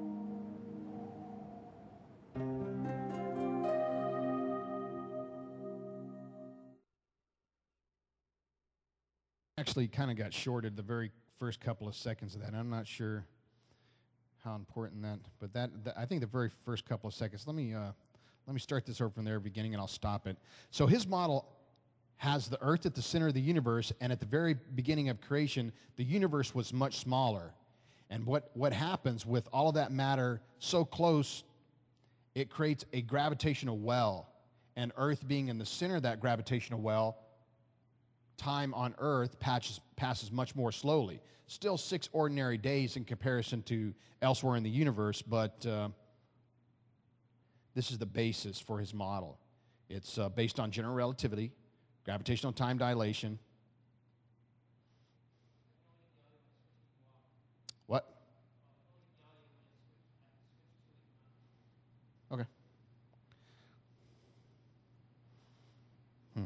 Actually kind of got shorted the very first couple of seconds of that. I'm not sure how important that, but that, that I think the very first couple of seconds. Let me uh, let me start this over from the beginning, and I'll stop it. So his model has the earth at the center of the universe, and at the very beginning of creation, the universe was much smaller. And what what happens with all of that matter so close, it creates a gravitational well, and Earth being in the center of that gravitational well, time on Earth passes, passes much more slowly. Still six ordinary days in comparison to elsewhere in the universe, but uh, this is the basis for his model. It's uh, based on general relativity, gravitational time dilation. What? Okay. Hmm.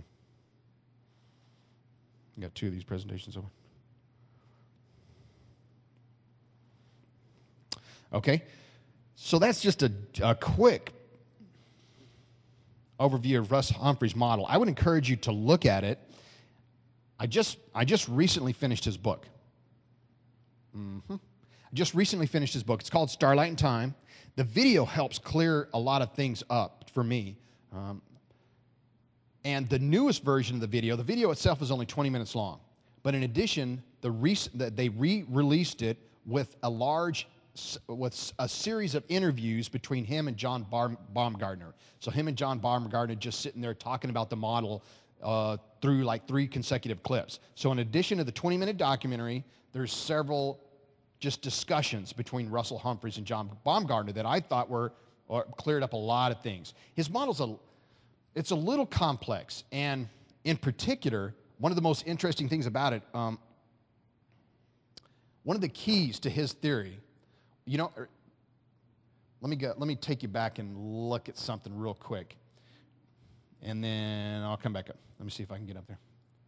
You got two of these presentations open. Okay? So that's just a, a quick overview of Russ Humphreys' model. I would encourage you to look at it. I just, I just recently finished his book. Mm-hmm. I just recently finished his book. It's called Starlight in Time. The video helps clear a lot of things up for me. Um, and the newest version of the video, the video itself is only twenty minutes long. But in addition, the rec- the, they re-released it with a large, with a series of interviews between him and John Bar- Baumgartner. So him and John Baumgartner just sitting there talking about the model uh, through like three consecutive clips. So in addition to the twenty-minute documentary, there's several just discussions between Russell Humphreys and John Baumgartner that I thought were or cleared up a lot of things. His model's a, it's a little complex, and in particular, one of the most interesting things about it, um, one of the keys to his theory, you know, er, let me go, let me take you back and look at something real quick, and then I'll come back up. Let me see if I can get up there.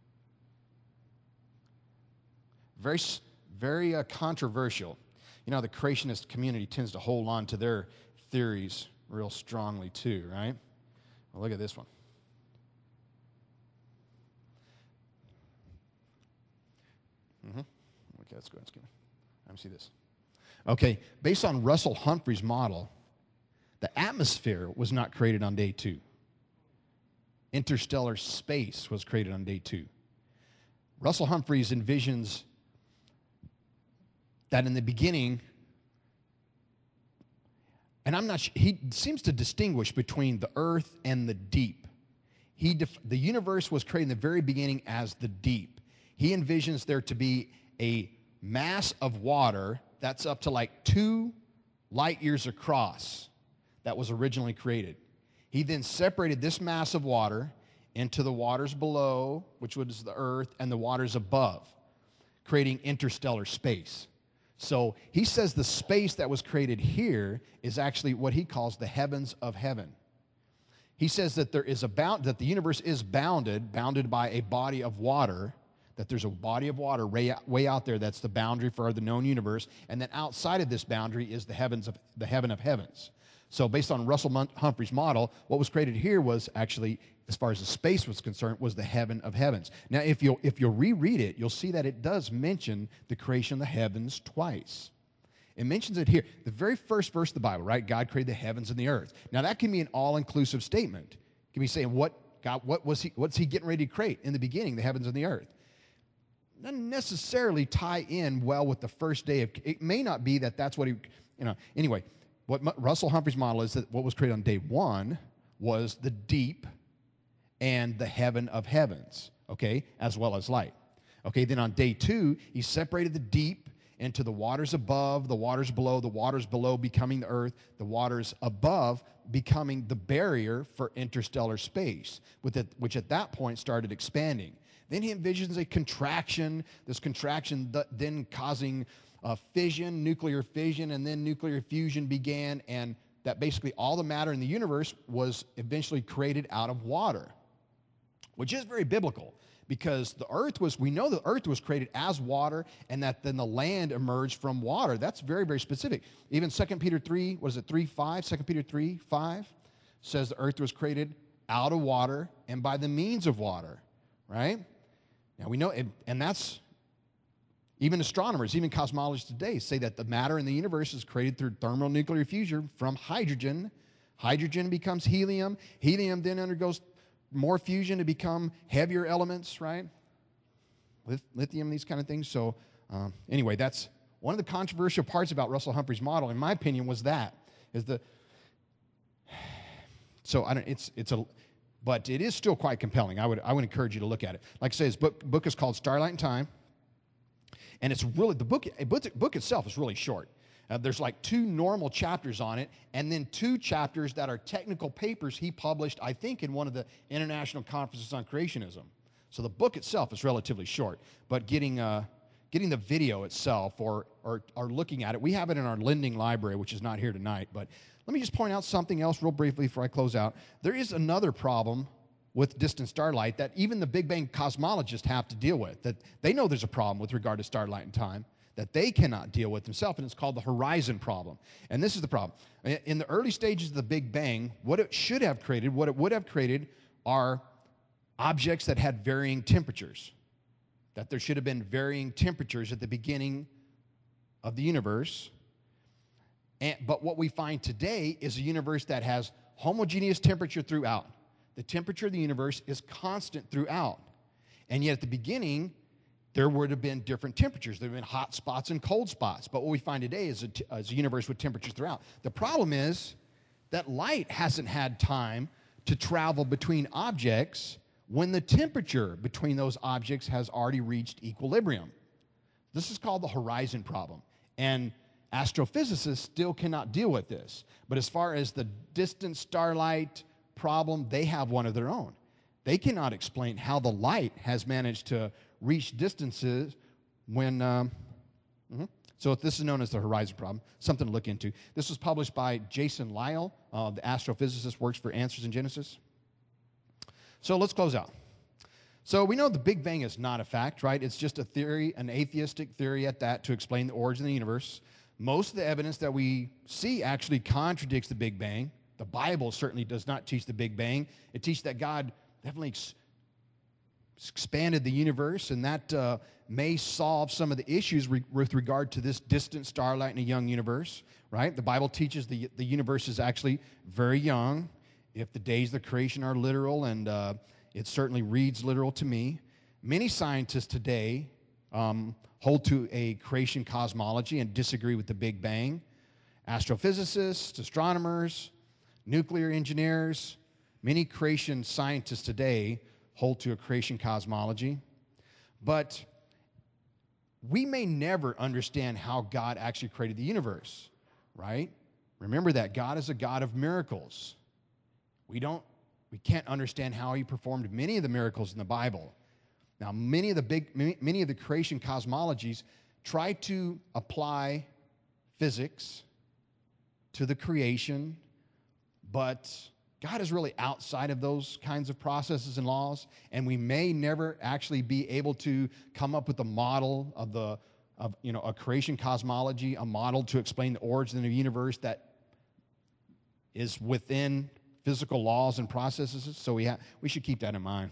Very, very uh, controversial. You know, the creationist community tends to hold on to their theories real strongly too, right? Well, look at this one. Mm-hmm. Okay, let's go. Let's go. Let me see this. Okay, based on Russell Humphreys' model, the atmosphere was not created on day two. Interstellar space was created on day two. Russell Humphreys envisions that in the beginning, and I'm not sure, he seems to distinguish between the earth and the deep. He def, the universe was created in the very beginning as the deep. He envisions there to be a mass of water that's up to like two light years across that was originally created. He then separated this mass of water into the waters below, which was the earth, and the waters above, creating interstellar space. So he says the space that was created here is actually what he calls the heavens of heaven. He says that there is a bound, that the universe is bounded, bounded by a body of water, that there's a body of water way out, way out there that's the boundary for the known universe, and then outside of this boundary is the heavens of the heaven of heavens. So based on Russell Humphreys' model, what was created here was actually, as far as the space was concerned, was the heaven of heavens. Now, if you'll, if you'll reread it, you'll see that it does mention the creation of the heavens twice. It mentions it here. The very first verse of the Bible, right? God created the heavens and the earth. Now, that can be an all-inclusive statement. It can be saying, what, God, what was he, what's he getting ready to create? In the beginning, the heavens and the earth. Doesn't necessarily tie in well with the first day of, it may not be that that's what he, you know, anyway, what Russell Humphreys' model is that what was created on day one was the deep and the heaven of heavens, okay, as well as light. Okay, then on day two, he separated the deep into the waters above, the waters below, the waters below becoming the earth, the waters above becoming the barrier for interstellar space, with it, which at that point started expanding. Then he envisions a contraction, this contraction th- then causing uh, fission, nuclear fission, and then nuclear fusion began, and that basically all the matter in the universe was eventually created out of water, which is very biblical, because the earth was, we know the earth was created as water, and that then the land emerged from water. That's very, very specific. Even Second Peter three, what is it, three five? Second Peter three five says the earth was created out of water and by the means of water, right? Now we know, and that's, even astronomers, even cosmologists today say that the matter in the universe is created through thermonuclear fusion from hydrogen. Hydrogen becomes helium. Helium then undergoes more fusion to become heavier elements, right? Lithium, these kind of things. So um, anyway, that's one of the controversial parts about Russell Humphreys' model, in my opinion, was that, is the, so I don't, it's, it's a, but it is still quite compelling. I would, I would encourage you to look at it. Like I say, his book, book is called Starlight in Time, and it's really, the book, book, book itself is really short. Uh, there's like two normal chapters on it, and then two chapters that are technical papers he published, I think, in one of the international conferences on creationism. So the book itself is relatively short, but getting uh, getting the video itself or, or or looking at it, we have it in our lending library, which is not here tonight. But let me just point out something else real briefly before I close out. There is another problem with distant starlight that even the Big Bang cosmologists have to deal with. That they know there's a problem with regard to starlight and time. that they cannot deal with themselves, and it's called the horizon problem. And this is the problem. In the early stages of the Big Bang, what it should have created, what it would have created, are objects that had varying temperatures. That there should have been varying temperatures at the beginning of the universe. And, but what we find today is a universe that has homogeneous temperature throughout. The temperature of the universe is constant throughout. And yet at the beginning, there would have been different temperatures. There would have been hot spots and cold spots. But what we find today is a, is a universe with temperatures throughout. The problem is that light hasn't had time to travel between objects when the temperature between those objects has already reached equilibrium. This is called the horizon problem. And astrophysicists still cannot deal with this. But as far as the distant starlight problem, they have one of their own. They cannot explain how the light has managed to reach distances when... Um, mm-hmm. So this is known as the horizon problem, something to look into. This was published by Jason Lisle, uh, the astrophysicist, works for Answers in Genesis. So let's close out. So we know the Big Bang is not a fact, right? It's just a theory, an atheistic theory at that, to explain the origin of the universe. Most of the evidence that we see actually contradicts the Big Bang. The Bible certainly does not teach the Big Bang. It teaches that God definitely ex- expanded the universe, and that uh, may solve some of the issues re- with regard to this distant starlight in a young universe, right? The Bible teaches the, the universe is actually very young. If the days of the creation are literal, and uh, it certainly reads literal to me. Many scientists today um, hold to a creation cosmology and disagree with the Big Bang. Astrophysicists, astronomers, nuclear engineers, many creation scientists today hold to a creation cosmology. But we may never understand how God actually created the universe, right? Remember that God is a God of miracles. We don't, we can't understand how he performed many of the miracles in the Bible. Now, many of the big, many, many of the creation cosmologies try to apply physics to the creation, but God is really outside of those kinds of processes and laws, and we may never actually be able to come up with a model of the, of you know, a creation cosmology, a model to explain the origin of the universe that is within physical laws and processes, so we, ha- we should keep that in mind.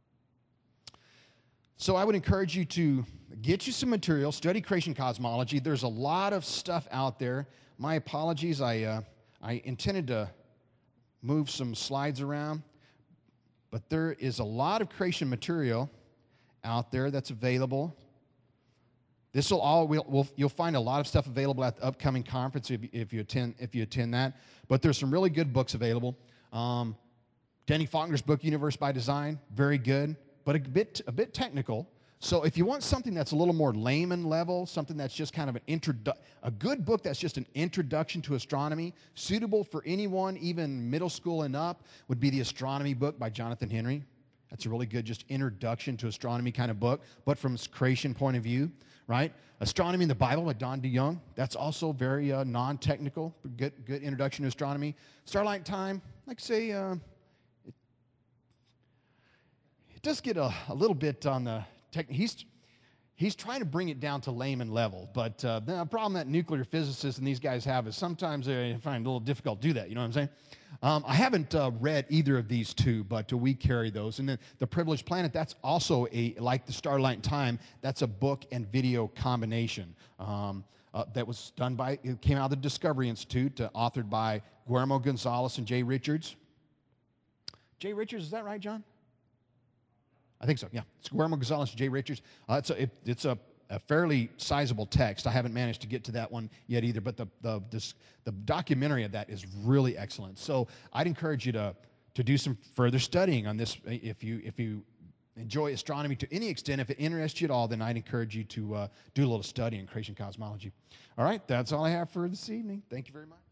So I would encourage you to get you some material, study creation cosmology. There's a lot of stuff out there. My apologies, I, uh, I intended to move some slides around, but there is a lot of creation material out there that's available. This will all we'll, we'll, you'll find a lot of stuff available at the upcoming conference if, if you attend if you attend that. But there's some really good books available. Um, Danny Faulkner's book, Universe by Design, very good, but a bit a bit technical. So if you want something that's a little more layman level, something that's just kind of an introdu- a good book that's just an introduction to astronomy, suitable for anyone, even middle school and up, would be the Astronomy book by Jonathan Henry. That's a really good just introduction to astronomy kind of book, but from a creation point of view, right? Astronomy in the Bible by Don DeYoung. That's also very uh, non-technical, good good introduction to astronomy. Starlight Time, like I say, uh, it, it does get a, a little bit on the tech. He's he's trying to bring it down to layman level, but uh, the problem that nuclear physicists and these guys have is sometimes they find it a little difficult to do that. You know what I'm saying? Um, I haven't uh, read either of these two, but uh, we carry those. And then The Privileged Planet, that's also a, like the Starlight Time, that's a book and video combination um, uh, that was done by, it came out of the Discovery Institute, uh, authored by Guillermo Gonzalez and Jay Richards. Jay Richards, is that right, John? I think so, yeah. It's Guillermo Gonzalez and Jay Richards. Uh, it's a, it, it's a, a fairly sizable text. I haven't managed to get to that one yet either, but the the this, the documentary of that is really excellent. So I'd encourage you to to do some further studying on this. If you if you enjoy astronomy to any extent, if it interests you at all, then I'd encourage you to uh, do a little study in creation cosmology. All right, that's all I have for this evening. Thank you very much.